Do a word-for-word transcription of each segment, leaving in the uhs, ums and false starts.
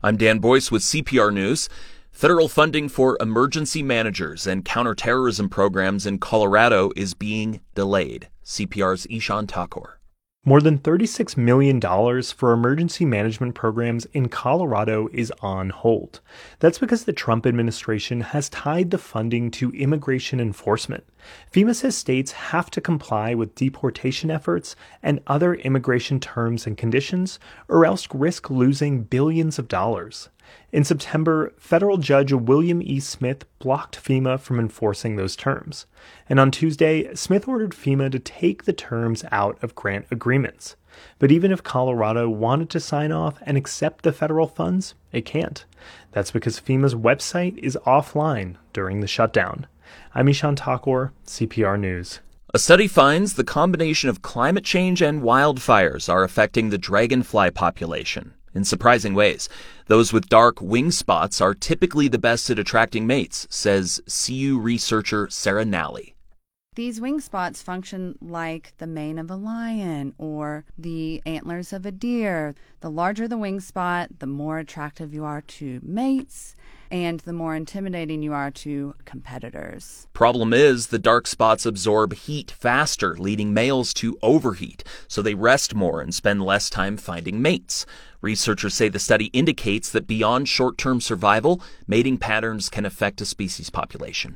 I'm Dan Boyce with C P R News. Federal funding for emergency managers and counterterrorism programs in Colorado is being delayed. C P R's Ishan Thakur. More than thirty-six million dollars for emergency management programs in Colorado is on hold. That's because the Trump administration has tied the funding to immigration enforcement. FEMA says states have to comply with deportation efforts and other immigration terms and conditions, or else risk losing billions of dollars. In September, federal judge William E. Smith blocked FEMA from enforcing those terms. And on Tuesday, Smith ordered FEMA to take the terms out of grant agreements. But even if Colorado wanted to sign off and accept the federal funds, it can't. That's because FEMA's website is offline during the shutdown. I'm Ishan Thakur, C P R News. A study finds the combination of climate change and wildfires are affecting the dragonfly population in surprising ways. Those with dark wing spots are typically the best at attracting mates, says C U researcher Sarah Nally. These wing spots function like the mane of a lion or the antlers of a deer. The larger the wing spot, the more attractive you are to mates, and the more intimidating you are to competitors. Problem is, the dark spots absorb heat faster, leading males to overheat, so they rest more and spend less time finding mates. Researchers say the study indicates that beyond short-term survival, mating patterns can affect a species population.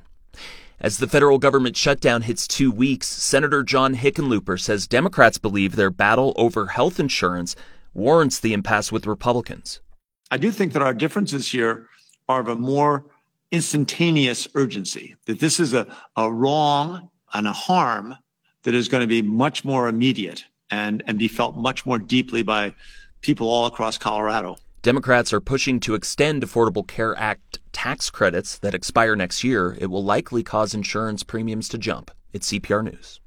As the federal government shutdown hits two weeks, Senator John Hickenlooper says Democrats believe their battle over health insurance warrants the impasse with Republicans. I do think that our differences here are of a more instantaneous urgency, that this is a, a wrong and a harm that is going to be much more immediate and, and be felt much more deeply by people all across Colorado. Democrats are pushing to extend Affordable Care Act tax credits that expire next year. It will likely cause insurance premiums to jump. It's C P R News.